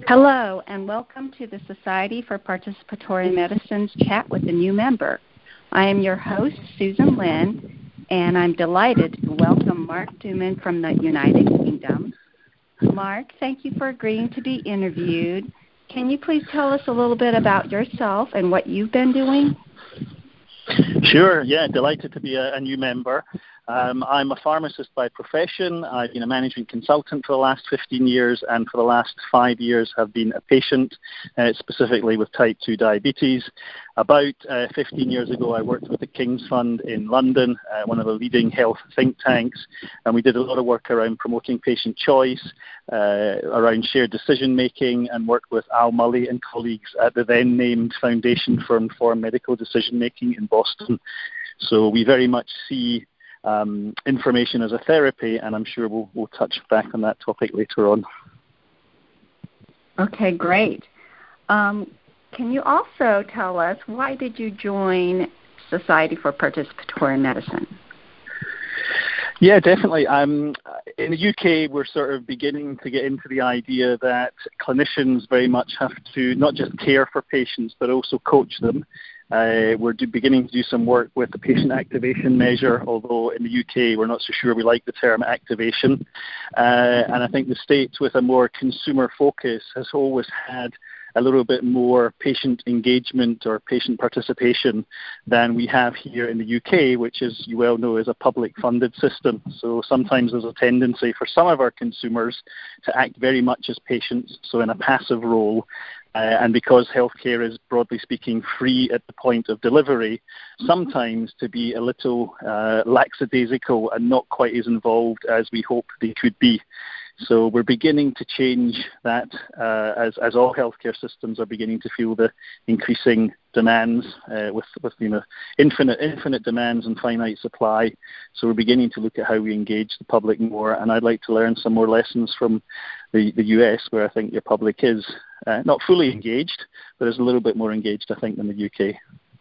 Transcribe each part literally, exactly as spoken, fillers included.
Hello, and welcome to the Society for Participatory Medicine's Chat with a New Member. I am your host, Susan Lynn, and I'm delighted to welcome Mark Duman from the United Kingdom. Mark, thank you for agreeing to be interviewed. Can you please tell us a little bit about yourself and what you've been doing? Sure, yeah, delighted to be a, a new member. Um, I'm a pharmacist by profession. I've been a management consultant for the last fifteen years, and for the last five years have been a patient, uh, specifically with type two diabetes. About uh, fifteen years ago, I worked with the King's Fund in London, uh, one of the leading health think tanks, and we did a lot of work around promoting patient choice, uh, around shared decision-making, and worked with Al Mully and colleagues at the then-named Foundation for Informed Medical Decision-Making in Boston. So we very much see Um, information as a therapy, and I'm sure we'll, we'll touch back on that topic later on. Okay, great. Um, can you also tell us, why did you join Society for Participatory Medicine? Yeah, definitely. Um, in the U K, we're sort of beginning to get into the idea that clinicians very much have to not just care for patients, but also coach them. Uh, we're do, beginning to do some work with the patient activation measure, although in the U K we're not so sure we like the term activation. Uh, and I think the States, with a more consumer focus, has always had a little bit more patient engagement or patient participation than we have here in the U K, which, as you well know, is a public-funded system. So sometimes there's a tendency for some of our consumers to act very much as patients, so in a passive role. Uh, and because healthcare is, broadly speaking, free at the point of delivery, sometimes to be a little uh, lackadaisical and not quite as involved as we hope they could be. So we're beginning to change that uh, as, as all healthcare systems are beginning to feel the increasing demands uh, with, with you know infinite infinite demands and finite supply. So we're beginning to look at how we engage the public more, and I'd like to learn some more lessons from the, the U S, where I think your public is uh, not fully engaged, but is a little bit more engaged, I think, than the U K.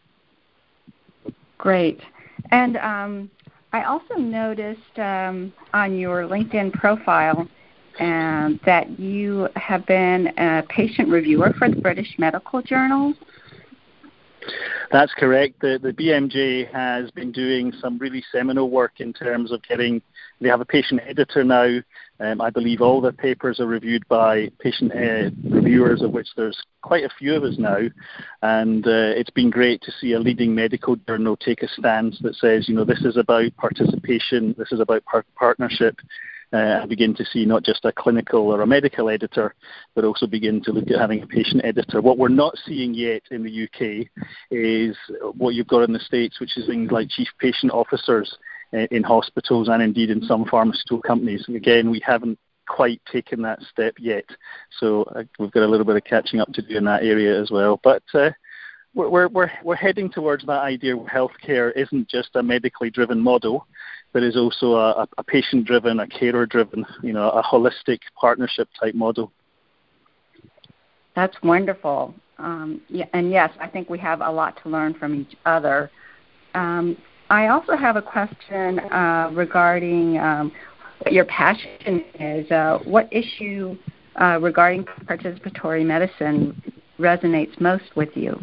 Great. And um, I also noticed um, on your LinkedIn profile and that you have been a patient reviewer for the British Medical Journal. That's correct. The, the B M J has been doing some really seminal work in terms of getting, they have a patient editor now. Um, I believe all the papers are reviewed by patient uh, reviewers, of which there's quite a few of us now. And uh, it's been great to see a leading medical journal take a stance that says, you know, this is about participation, this is about par- partnership. Uh, and begin to see not just a clinical or a medical editor, but also begin to look at having a patient editor. What we're not seeing yet in the U K is what you've got in the States, which is things like chief patient officers uh, in hospitals and indeed in some pharmaceutical companies. And again, we haven't quite taken that step yet. So uh, we've got a little bit of catching up to do in that area as well. But uh, we're, we're, we're heading towards that idea where healthcare isn't just a medically driven model, but is also a, a patient-driven, a carer-driven, you know, a holistic partnership type model. That's wonderful. Um, yeah, and yes, I think we have a lot to learn from each other. Um, I also have a question uh, regarding um, what your passion is. Uh, what issue uh, regarding participatory medicine resonates most with you?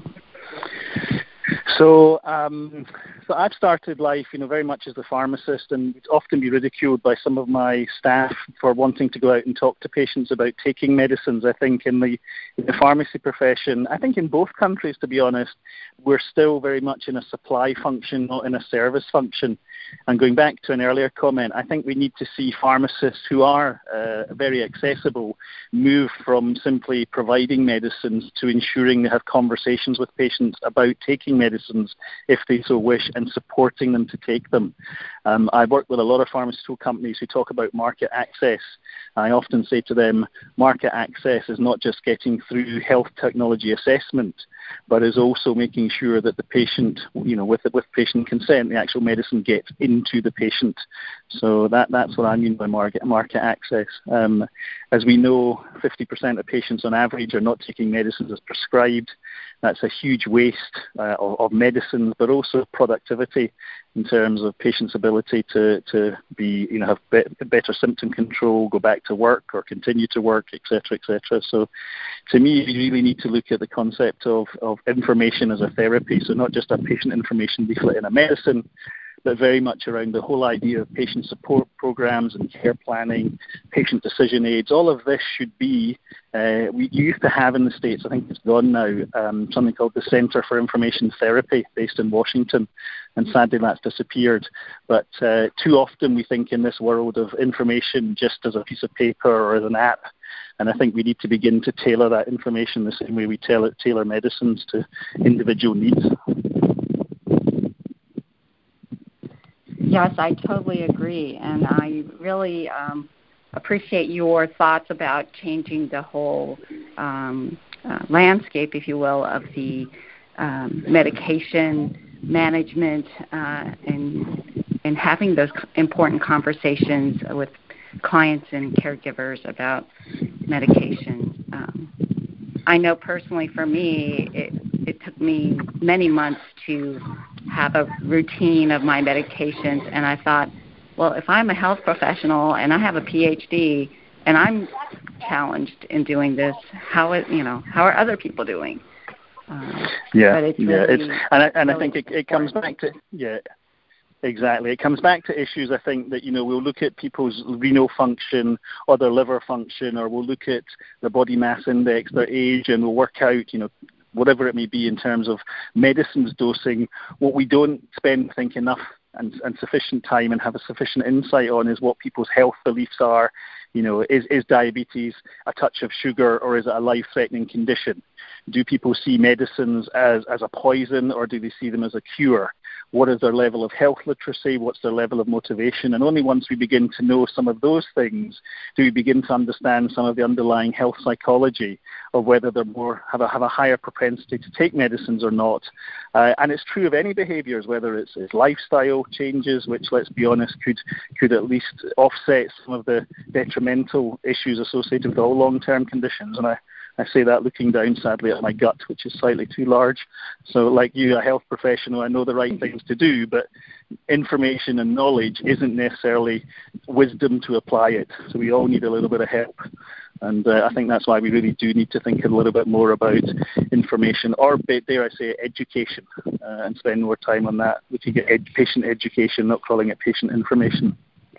So, um, so I've started life, you know, very much as a pharmacist, and would often be ridiculed by some of my staff for wanting to go out and talk to patients about taking medicines. I think in the in the pharmacy profession, I think in both countries, to be honest, we're still very much in a supply function, not in a service function. And going back to an earlier comment, I think we need to see pharmacists who are uh, very accessible move from simply providing medicines to ensuring they have conversations with patients about taking medicines if they so wish and supporting them to take them. Um, I work with a lot of pharmaceutical companies who talk about market access. I often say to them, market access is not just getting through health technology assessment, but is also making sure that the patient, you know, with with patient consent, the actual medicine gets into the patient. So that that's what I mean by market market access. Um, as we know, fifty percent of patients on average are not taking medicines as prescribed. That's a huge waste uh, of, of medicines, but also productivity. in terms of patients' ability to, to be, you know, have be- better symptom control, go back to work or continue to work, et cetera, et cetera. So to me, you really need to look at the concept of, of information as a therapy. So not just a patient information leaflet in a medicine, but very much around the whole idea of patient support programs and care planning, patient decision aids. All of this should be, uh, we used to have in the States, I think it's gone now, um, something called the Center for Information Therapy based in Washington, and sadly that's disappeared. But uh, too often we think in this world of information just as a piece of paper or as an app, and I think we need to begin to tailor that information the same way we tailor, tailor medicines to individual needs. Yes, I totally agree, and I really um, appreciate your thoughts about changing the whole um, uh, landscape, if you will, of the um, medication management uh, and and having those important conversations with clients and caregivers about medication. Um, I know personally for me, it, it took me many months to have a routine of my medications, and I thought, well, if I'm a health professional and I have a P H D and I'm challenged in doing this, how is, you know, how are other people doing? Uh, yeah, but it's yeah, really, it's, and I, and really I think it, it comes back to yeah. Exactly. It comes back to issues, I think, that, you know, we'll look at people's renal function or their liver function, or we'll look at their body mass index, their age, and we'll work out, you know, whatever it may be in terms of medicines dosing. What we don't spend, I think, enough and, and sufficient time and have a sufficient insight on is what people's health beliefs are. You know, is, is diabetes a touch of sugar, or is it a life-threatening condition? Do people see medicines as, as a poison, or do they see them as a cure? What is their level of health literacy? What's their level of motivation? And only once we begin to know some of those things do we begin to understand some of the underlying health psychology of whether they're more have a, have a higher propensity to take medicines or not. Uh, and it's true of any behaviours, whether it's, it's lifestyle changes, which, let's be honest, could could at least offset some of the detrimental issues associated with all long-term conditions. And I I say that looking down, sadly, at my gut, which is slightly too large. So like you, a health professional, I know the right things to do, but information and knowledge isn't necessarily wisdom to apply it. So we all need a little bit of help. And uh, I think that's why we really do need to think a little bit more about information, or dare I say education, uh, and spend more time on that. We could get ed- patient education, not calling it patient information.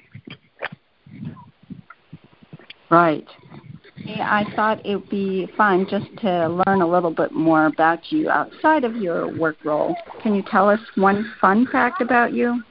right. I thought it would be fun just to learn a little bit more about you outside of your work role. Can you tell us one fun fact about you?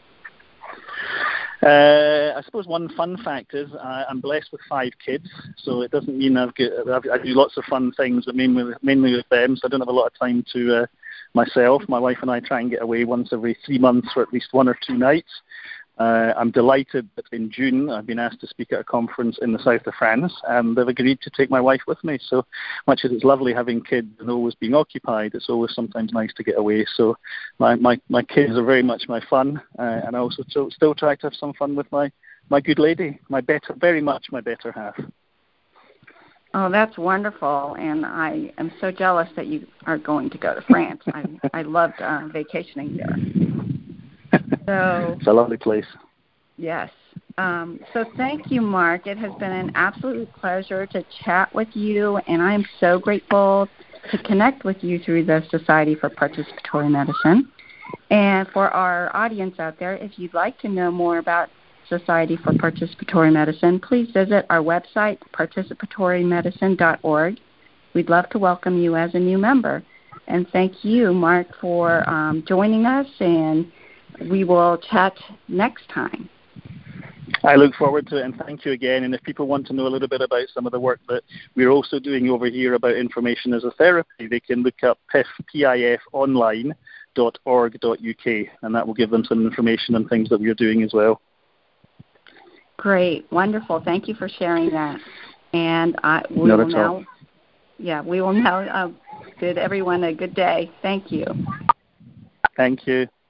Uh, I suppose one fun fact is uh, I'm blessed with five kids, so it doesn't mean I've got, I've, I do lots of fun things, but mainly, mainly with them, so I don't have a lot of time to uh, myself. My wife and I try and get away once every three months for at least one or two nights. Uh, I'm delighted that in June I've been asked to speak at a conference in the south of France, and they've agreed to take my wife with me. So much as it's lovely having kids and always being occupied, it's always sometimes nice to get away. So my, my, my kids are very much my fun, uh, and I also still, still try to have some fun with my, my good lady, my better, very much my better half. Oh, that's wonderful, and I am so jealous that you are going to go to France. I, I loved uh, vacationing there. So, it's a lovely place. Yes. Um, so thank you, Mark. It has been an absolute pleasure to chat with you, and I am so grateful to connect with you through the Society for Participatory Medicine. And for our audience out there, if you'd like to know more about Society for Participatory Medicine, please visit our website, participatory medicine dot org. We'd love to welcome you as a new member. And thank you, Mark, for um, joining us, and we will chat next time. I look forward to it, and thank you again. And if people want to know a little bit about some of the work that we're also doing over here about information as a therapy, they can look up P I F online dot org dot U K, and that will give them some information on things that we're doing as well. Great. Wonderful. Thank you for sharing that. And I, we Not will at now, all. yeah, we will now uh, bid everyone a good day. Thank you. Thank you.